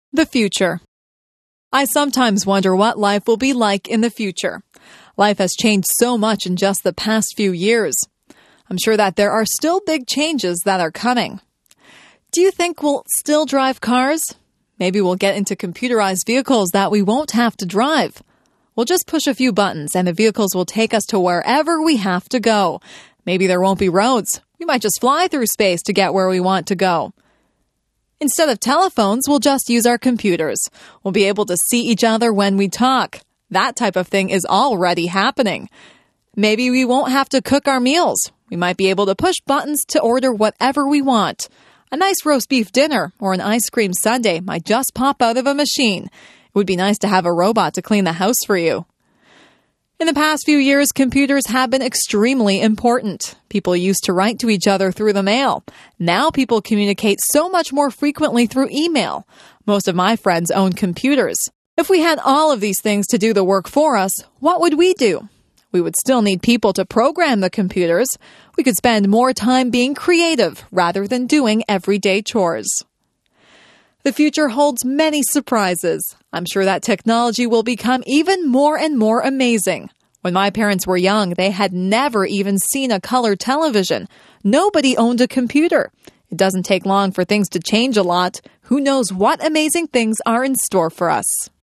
The future. I sometimes wonder what life will be like in the future. Life has changed so much in just the past few years. I'm sure that there are still big changes that are coming. Do you think we'll still drive cars? Maybe we'll get into computerized vehicles that we won't have to drive. We'll just push a few buttons and the vehicles will take us to wherever we have to go. Maybe there won't be roads. We might just fly through space to get where we want to go. Instead of telephones, we'll just use our computers. We'll be able to see each other when we talk. That type of thing is already happening. Maybe we won't have to cook our meals. We might be able to push buttons to order whatever we want. A nice roast beef dinner or an ice cream sundae might just pop out of a machine. It would be nice to have a robot to clean the house for you. In the past few years, computers have been extremely important. People used to write to each other through the mail. Now people communicate so much more frequently through email. Most of my friends own computers. If we had all of these things to do the work for us, what would we do? We would still need people to program the computers. We could spend more time being creative rather than doing everyday chores. The future holds many surprises. I'm sure that technology will become even more and more amazing. When my parents were young, they had never even seen a color television. Nobody owned a computer. It doesn't take long for things to change a lot. Who knows what amazing things are in store for us?